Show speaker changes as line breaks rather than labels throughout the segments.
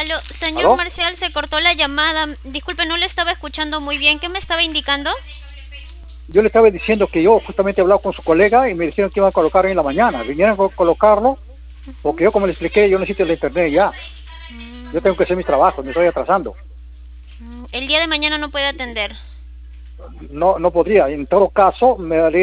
Aló, señor
¿Aló?
Marcial, se cortó la llamada. Disculpe, no le estaba escuchando muy bien. ¿Qué me estaba indicando?
Yo le estaba diciendo que yo justamente he hablado con su colega y me dijeron que iban a colocar hoy en la mañana. Vinieron a colocarlo, porque yo, como le expliqué, yo necesito el internet ya. Yo tengo que hacer mis trabajos, me estoy atrasando.
El día de mañana no puede atender.
No podría. En todo caso,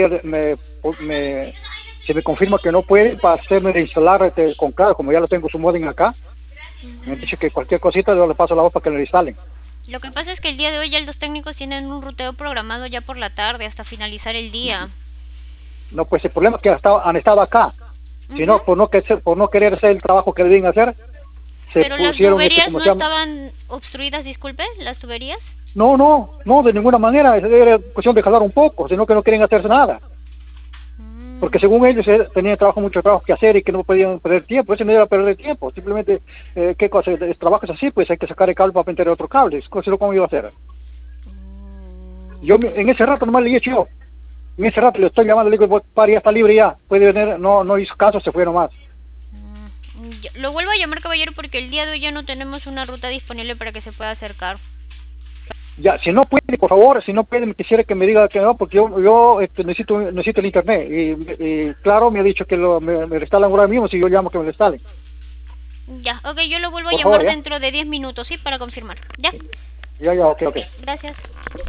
se me confirma que no puede para hacerme reinstalar con claro, como ya lo tengo su modem acá. Me han dicho que cualquier cosita yo le paso la voz para que lo instalen.
Lo que pasa es que el día de hoy ya los técnicos tienen un ruteo programado ya por la tarde hasta finalizar el día.
No, pues el problema es que han estado acá. Si
Ujú.
no, por no querer hacer el trabajo que deben hacer, se
Pero las
pusieron,
tuberías
como
no
se llama.
estaban obstruidas, disculpe, las tuberías.
No, de ninguna manera. Era cuestión de jalar un poco, sino que no quieren hacer nada. Porque según ellos tenían mucho trabajo que hacer y que no podían perder tiempo. Eso no era perder tiempo. Simplemente, ¿qué cosa? El trabajo es así, pues hay que sacar el cable para meter otro cable. Es cosa, ¿cómo iba a hacer? Yo en ese rato nomás le dije yo. En ese rato le estoy llamando, le digo, pari, ya está libre ya. Puede venir. No hizo caso, se fue nomás.
Lo vuelvo a llamar, caballero, porque el día de hoy ya no tenemos una ruta disponible para que se pueda acercar.
Ya, si no puede, por favor, si no puede, quisiera que me diga que no, porque yo necesito el internet. Y claro, me ha dicho que me lo instalan ahora mismo, si yo llamo que me lo instalen.
Ya, ok, yo lo vuelvo a
Por favor,
llamar
ya.
dentro de 10 minutos, ¿sí? Para confirmar. Ya.
Ya, ok.
Ok, gracias.